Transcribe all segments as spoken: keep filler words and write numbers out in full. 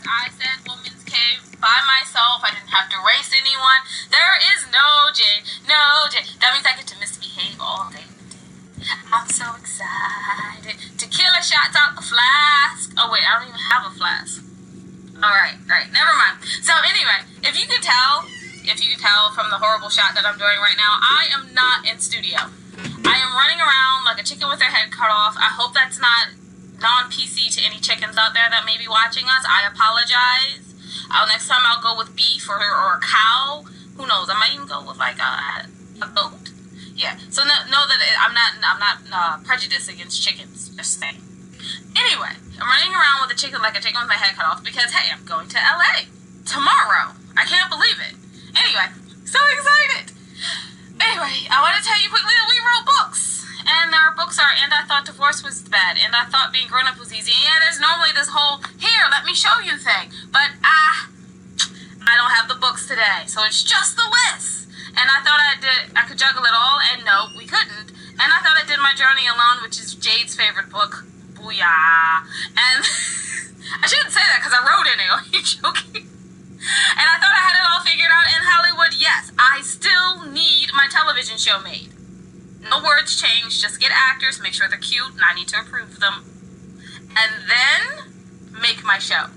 I said Woman's Cave by myself. I didn't have to race anyone. There is no Jade. No Jade. That means I get to misbehave all day. I'm so excited to kill a shot out the flask. Oh wait, I don't even have a flask. Alright, alright, never mind. So anyway, if you can tell, if you can tell from the horrible shot that I'm doing right now, I am not in studio. I am running around like a chicken with their head cut off. I hope that's not non-P C to any chickens out there that may be watching us. I apologize. Uh, next time I'll go with beef or, or a cow. Who knows? I might even go with like a, a goat. Yeah, so know, know that it, I'm not I'm not uh, prejudiced against chickens, just saying. Anyway, I'm running around with a chicken like a chicken with my head cut off because, hey, I'm going to L A tomorrow. I can't believe it. Anyway, so excited. Anyway, I want to tell you quickly that we wrote books. And our books are And I Thought Divorce Was Bad, And I Thought Being Grown Up Was Easy. And yeah, there's normally this whole, here, let me show you thing. But, ah, I don't have the books today, so it's just the list. And I thought I did, I could juggle it all, and no, we couldn't. And I thought I did My Journey Alone, which is Jade's favorite book. Booyah. And I shouldn't say that because I wrote in it. Are you joking? And I thought I had it all figured out in Hollywood. Yes, I still need my television show made. No words change, just get actors, make sure they're cute, and I need to approve them. And then make my show.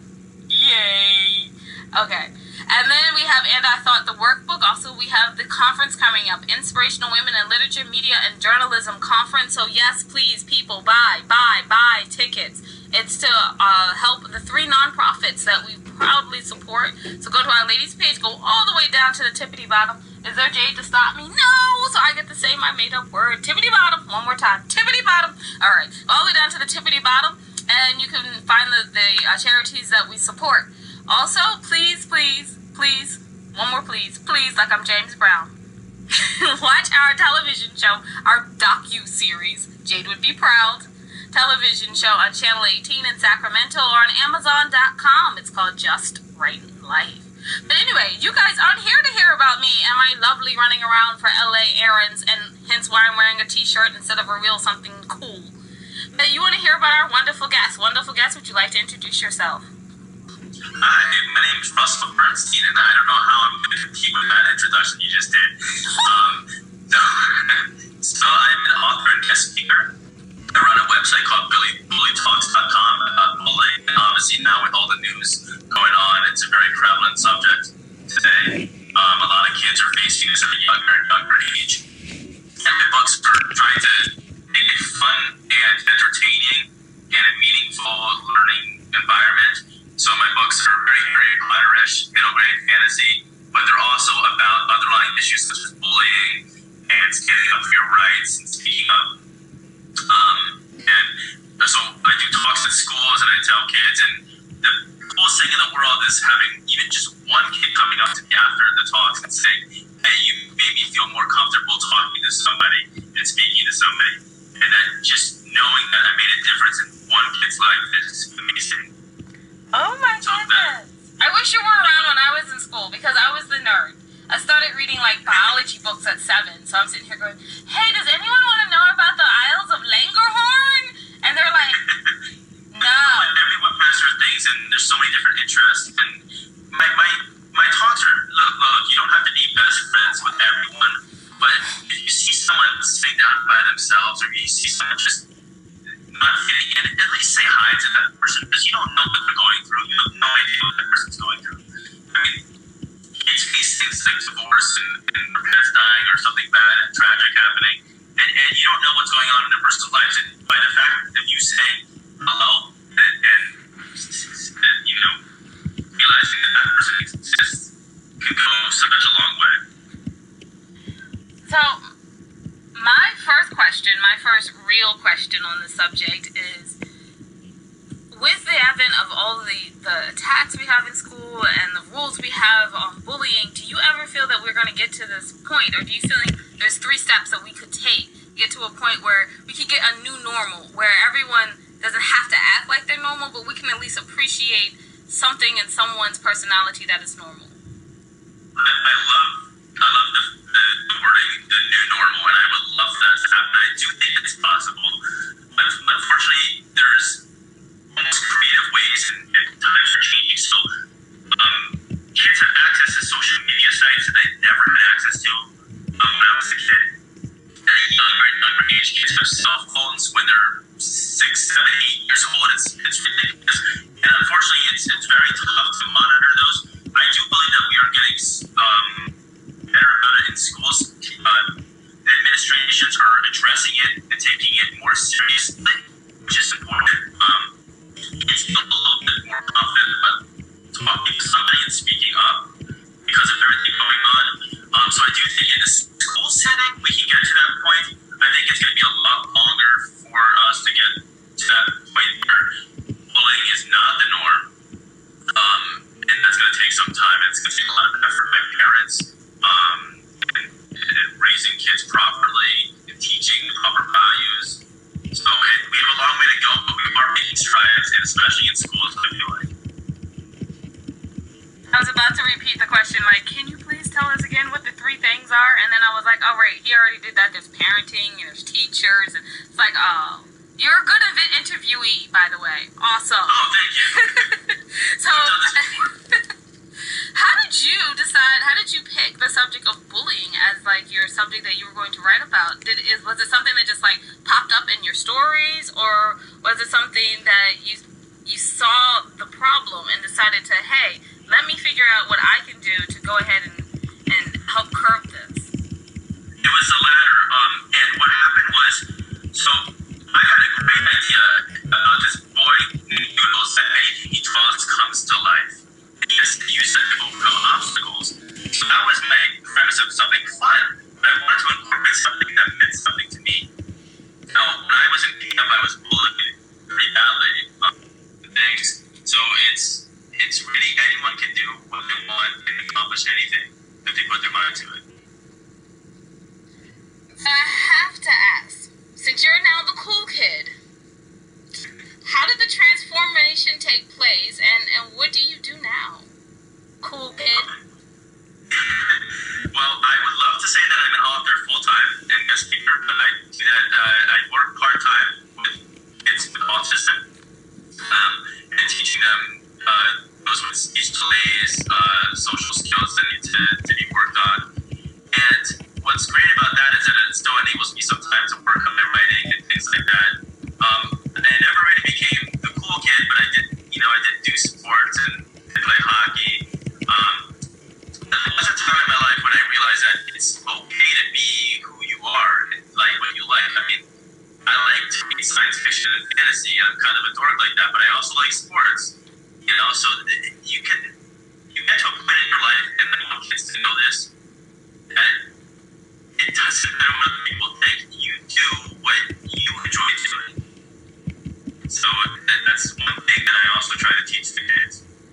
Yay. Okay. And then we have And I Thought the Workbook. Also, we have the conference coming up, Inspirational Women in Literature, Media, and Journalism Conference. So yes, please, people, buy, buy, buy tickets. It's to uh, help the three nonprofits that we proudly support. So go to Our Ladies page, go all the way down to the tippity bottom. Is there Jade to stop me? No! So I get to say my made-up word. Tippity bottom. One more time. Tippity bottom. All right. All the way down to the tippity bottom, and you can find the, the uh, charities that we support. Also, please, please, please, one more please, please, like I'm James Brown. Watch our television show, our docu-series, Jade Would Be Proud, television show on Channel eighteen in Sacramento or on Amazon dot com. It's called Just Right in Life. But anyway, you guys aren't here to hear about me and my lovely running around for L A errands, and hence why I'm wearing a t-shirt instead of a real something cool. But you want to hear about our wonderful guest. Wonderful guest, would you like to introduce yourself? Hi, my name is Russell Bernstein, and I don't know how I'm going to compete with that introduction you just did. Um, so, so I'm an author and guest speaker. I run a website called Billy Bully Talks dot com about bullying, and obviously now with all the news going on, it's a very prevalent subject today. Um, a lot of kids are facing this at a younger and younger age. And my books are trying to make it fun and entertaining and a meaningful learning environment. So my books are very Harry Potter-ish, middle grade fantasy, but they're also about underlying issues such as bullying and standing up for your rights and speaking up. Um, and so I do talks at schools and I tell kids, and the coolest thing in the world is having even just one kid coming up to me after the talks and saying, hey, you made me feel more comfortable talking to somebody and speaking to somebody. And then just knowing that I made a difference in one kid's life is amazing. Oh my goodness. I wish you were around when I was in school because I was the nerd. I started reading like biology books at seven. So I'm sitting here going, hey, does anyone want to know about the Isles of Langerhorn? And they're like, no. Everyone has their things and there's so many different interests. And my, my, my talks are, look, look, you don't have to be best friends with everyone. But if you see someone sitting down by themselves or you see someone just not fitting in, at least say hi to that person because you don't know what they're going through. You have no idea what that person's going through. I mean, kids face things like divorce and, and their parents dying or something bad and tragic happening, and, and you don't know what's going on in their personal lives. And by the fact of you saying hello and, and, and you know, realizing that that person exists can go such a long way. So, my first question, my first real question on the subject is, with the advent of all the, the attacks we have in school and the rules we have on bullying, do you ever feel that we're going to get to this point, or do you feel like there's three steps that we could take, get to a point where we could get a new normal, where everyone doesn't have to act like they're normal, but we can at least appreciate something in someone's personality that is normal? I, I love, I love the, the, the wording, the new normal, and I would love that to happen. I do think it's possible. But unfortunately, there's almost creative ways, and, and times are changing so they're six, seven, eight years old. It's it's ridiculous, and unfortunately, it's it's very tough to monitor those. I do believe that we are getting um, better about it in schools. Uh, the administrations are addressing it and taking it more seriously, which is important. Um, kids feel a little bit more confident about talking to somebody and speaking up because of everything going on. Um, so I do think in the school setting we can get to that point. I think it's going to be a lot longer for us to get to that point where bullying is not the norm. Um, and that's going to take some time. It's going to take a lot of effort by parents, um, and, and raising kids properly and teaching the proper values. So it, we have a long way to go, but we are making strides, and especially in schools, I feel like. I was about to repeat the question, like, can you please tell us again what the three things are? And then I was like, oh, right, he already did that. There's parenting, and there's teachers. And it's like, oh, you're a good event interviewee, by the way. Awesome. Oh, thank you. So, how did you decide, how did you pick the subject of bullying as, like, your subject that you were going to write about? Did is Was it something that just, like, popped up in your stories? Or was it something that you you saw the problem and decided to, hey, let me figure out what I can do to go ahead and, and help curb this? It was the latter. Um, and what happened was, so I had a great idea about this boy named Noodles that anything he draws comes to life. And he has to use that to overcome obstacles. So that was my premise of something fun. But I wanted to incorporate something that meant something to me. Now, when I was in camp, I was bullied pretty badly. Um, things. So it's it's really anyone can do what they want and accomplish anything if they put their mind to it. So I have to ask, since you're now the cool kid, how did the transformation take place, and, and what do you do now? Cool kid. Well, I would love to say that I'm an author full-time and guest speaker, but I do that, uh, I work part-time with kids with autism, um, and teaching them uh, those with speech delays, uh, social skills that need to, to be worked on. And what's great about that is that it still enables me sometimes to work on my writing and things like that. Um, I never really became the cool kid, but I did, you know, I did do sports and did play hockey. Um, there was a time in my life when I realized that it's okay to be who you are and like what you like. I mean, I like to read science fiction and fantasy. I'm kind of a dork like that, but I also like sports. You know, so you can you get to a point in your life, and I want kids to know this, that it doesn't matter what other people think. You do what you enjoy doing. So that, that's one thing that I also try to teach the kids.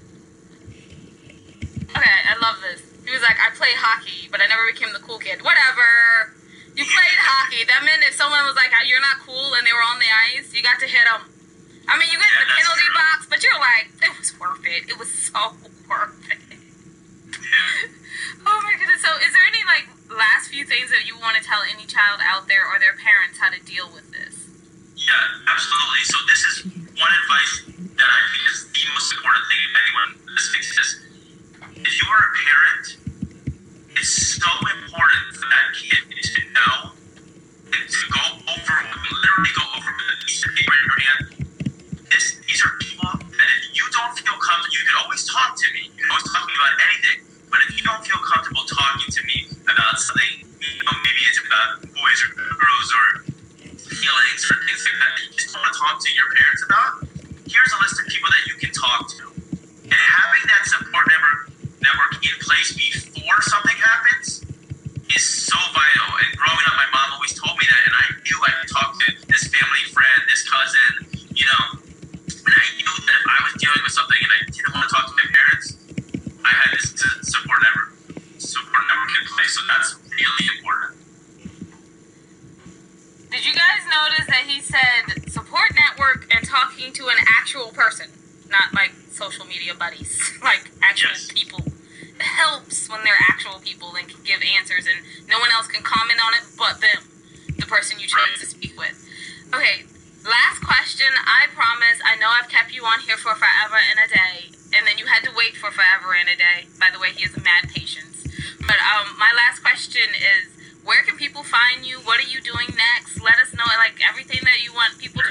Okay, I love this. He was like, I play hockey, but I never became the cool kid. Whatever. You played hockey. That meant if someone was like, you're not cool, and they were on the ice, you got to hit them. I mean, you get Yeah, in the that's penalty true. box, but you're like, it was worth it. It was so worth it. Yeah. Oh my goodness. So is there any, like, last few things that you want to tell any child out there or their parents how to deal with this? Yeah, absolutely. So this is one advice that I think is the most important thing if anyone listening to this. If you are a parent, it's so important for that kid to know and to go over, literally go over with a piece of paper in your hand. This, these are people that if you don't feel comfortable, you can always talk to me. You can always talk to me about anything. But if you don't feel comfortable talking to me about something, you know, maybe it's about boys or girls or feelings or things like that that you just don't want to talk to your parents about, here's a list of people that you can talk to. And having that support network, network in place before something happens is so vital. And growing up, my mom always told me that, and I knew I could talk to this family friend, this cousin, you know, and I knew that if I was dealing with something and I didn't want to talk to my parents, I had this support network, support network in place. So that's really important. Did you guys notice that he said support network and talking to an actual person, not like social media buddies, like actual Yes. people? It helps when they're actual people and can give answers and no one else can comment on it but them, the person you chose Right. to speak with. Okay, last question. I promise, I know I've kept you on here for forever and a day, and then you had to wait for forever and a day. By the way, he has mad patience. But um, my last question is, where can people find you? What are you doing next? Let us know, like, everything that you want people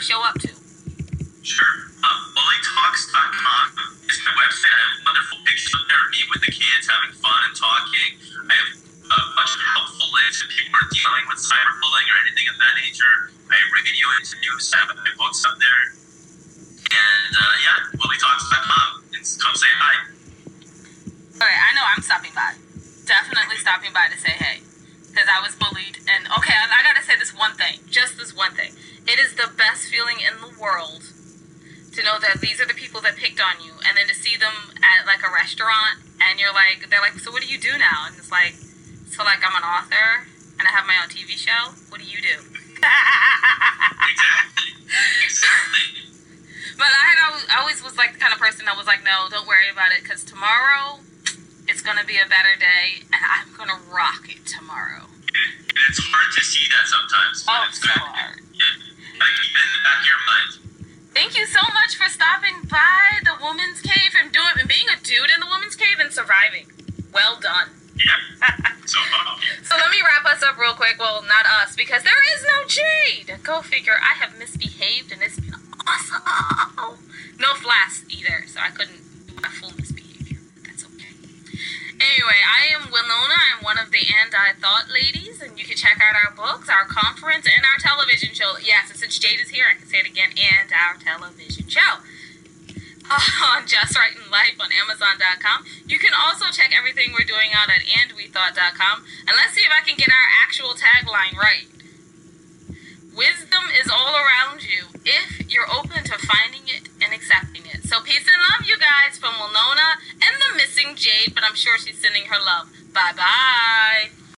show up to. Sure. Um, bully talks dot com is my website. I have wonderful pictures up there of me with the kids having fun and talking. I have a bunch of helpful links if people are dealing with cyberbullying or anything of that nature. I have radio interviews. I have my books up there. And, uh, yeah, bully talks dot com. Come say hi. Alright, I know I'm stopping by. Definitely stopping by to say hey. Because I was bullied. And, okay, I, I gotta say this one thing. Just this one thing. It is the best feeling in the world to know that these are the people that picked on you, and then to see them at like a restaurant, and you're like, they're like, so what do you do now? And it's like, so like I'm an author, and I have my own T V show. What do you do? Exactly. Exactly. But I had always, I always was like the kind of person that was like, no, don't worry about it, because tomorrow it's gonna be a better day, and I'm gonna rock it tomorrow. And it's hard to see that sometimes. Oh, it's so hard. Yeah. Like, keep it in the back of your mind. Thank you so much for stopping by the Woman's Cave and doing and being a dude in the Woman's Cave and surviving. Well done. Yeah. So fun. So let me wrap us up real quick. Well, not us, because there is no Jade. Go figure. I have misbehaved and it's been awesome. No flash either, so I couldn't do my full misbehavior. That's okay. Anyway, I am Winona. I'm one of the And I Thought ladies, and you can check out our books, our conference, and our television show. Yes, and since Jade is here, I can say it again, and our television show. Uh, on Just Right in Life on Amazon dot com. You can also check everything we're doing out at and we thought dot com. And let's see if I can get our actual tagline right. Wisdom is all around you if you're open to finding it and accepting it. So peace and love, you guys, from Winona and the missing Jade, but I'm sure she's sending her love. Bye-bye.